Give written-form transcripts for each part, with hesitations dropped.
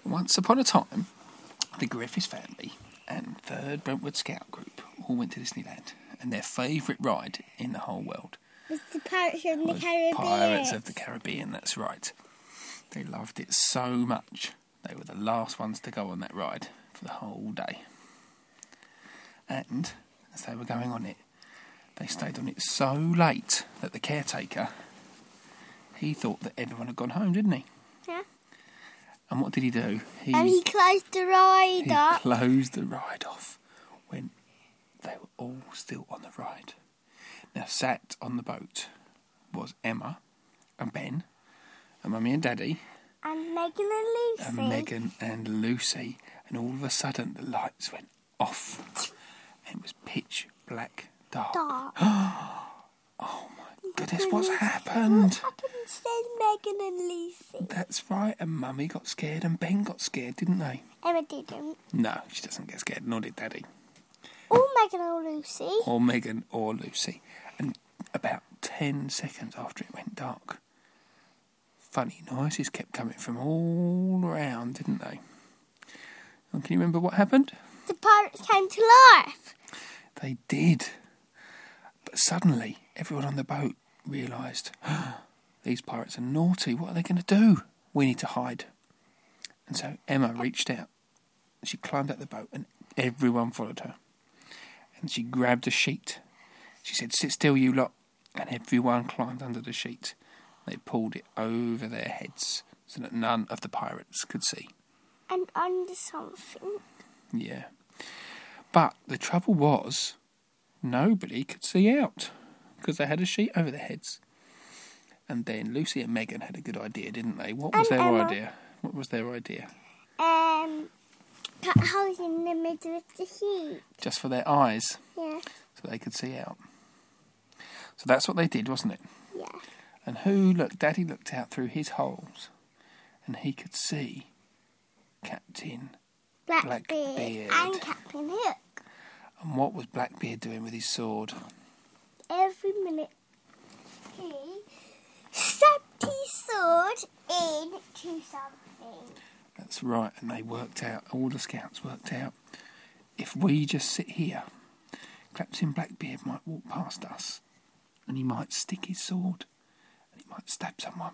Once upon a time, the Griffiths family and 3rd Brentwood Scout Group all went to Disneyland, and their favourite ride in the whole world was the Pirates of the Caribbean. Pirates of the Caribbean, that's right. They loved it so much, they were the last ones to go on that ride for the whole day. And as they were going on it, they stayed on it so late that the caretaker, he thought that everyone had gone home, didn't he? Yeah. And what did he do? He closed the ride up. He closed the ride off when they were all still on the ride. Now, sat on the boat was Emma and Ben and Mummy and Daddy. And Megan and Lucy. And Megan and Lucy. And all of a sudden, the lights went off. And it was pitch black dark. Oh, my goodness, what's happened? What happened said Megan and Lucy. That's right, and Mummy got scared and Ben got scared, didn't they? Emma didn't. No, she doesn't get scared, nor did Daddy. Or Megan or Lucy. Or Megan or Lucy. And about 10 seconds after it went dark, funny noises kept coming from all around, didn't they? And can you remember what happened? The pirates came to life. They did. But suddenly, everyone on the boat realised, these pirates are naughty. What are they going to do? We need to hide. And so Emma reached out. She climbed out the boat and everyone followed her. And she grabbed a sheet. She said, "Sit still, you lot." And everyone climbed under the sheet. They pulled it over their heads so that none of the pirates could see. And under something. Yeah. But the trouble was, nobody could see out because they had a sheet over their heads. And then Lucy and Megan had a good idea, didn't they? What was their idea? What was their idea? Cut holes in the middle of the sheet. Just for their eyes? Yeah. So they could see out. So that's what they did, wasn't it? Yeah. And Daddy looked out through his holes and he could see Captain Blackbeard. And Captain Hook. And what was Blackbeard doing with his sword? Every minute he stabbed his sword into something. That's right, and they worked out, all the scouts worked out, if we just sit here, Captain Blackbeard might walk past us and he might stick his sword and he might stab someone.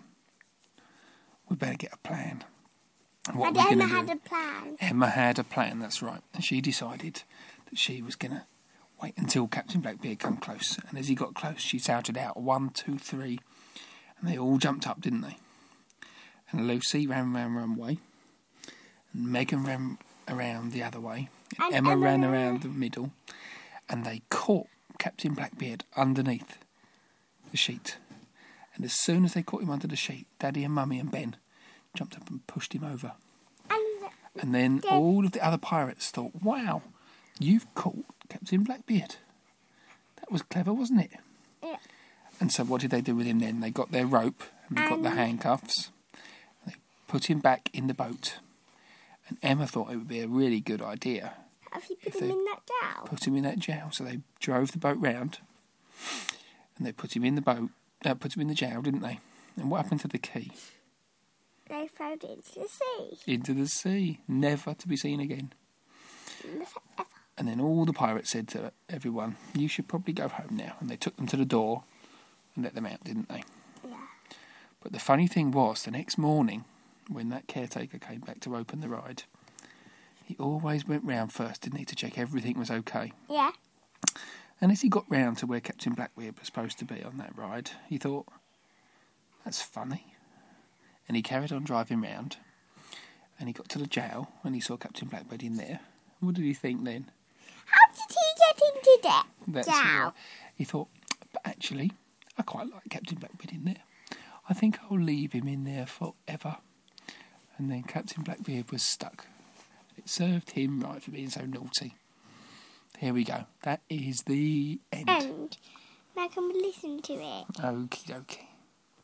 We better get a plan. And Emma had a plan. Emma had a plan, that's right. And she decided that she was going to wait until Captain Blackbeard come close. And as he got close, she shouted out, 1, 2, 3. And they all jumped up, didn't they? And Lucy ran one way. And Megan ran around the other way. And Emma ran around the middle. And they caught Captain Blackbeard underneath the sheet. And as soon as they caught him under the sheet, Daddy and Mummy and Ben jumped up and pushed him over. And then all of the other pirates thought, wow, you've caught Captain Blackbeard. That was clever, wasn't it? Yeah. And so what did they do with him then? They got their rope and they got the handcuffs. And they put him back in the boat. And Emma thought it would be a really good idea. Have you put him in that jail? Put him in that jail. So they drove the boat round and they put him in the boat, put him in the jail, didn't they? And what happened to the key? They threw it into the sea. Into the sea, never to be seen again. Never, ever. And then all the pirates said to everyone, you should probably go home now. And they took them to the door and let them out, didn't they? Yeah. But the funny thing was, the next morning, when that caretaker came back to open the ride, he always went round first, didn't he, to check everything was okay. Yeah. And as he got round to where Captain Blackbeard was supposed to be on that ride, he thought, that's funny. And he carried on driving round, and he got to the jail, and he saw Captain Blackbeard in there. What did he think then? How did he get into that That's jail? Right. He thought, but actually, I quite like Captain Blackbeard in there. I think I'll leave him in there forever. And then Captain Blackbeard was stuck. It served him right for being so naughty. Here we go. That is the end. Now can we listen to it? Okie dokie.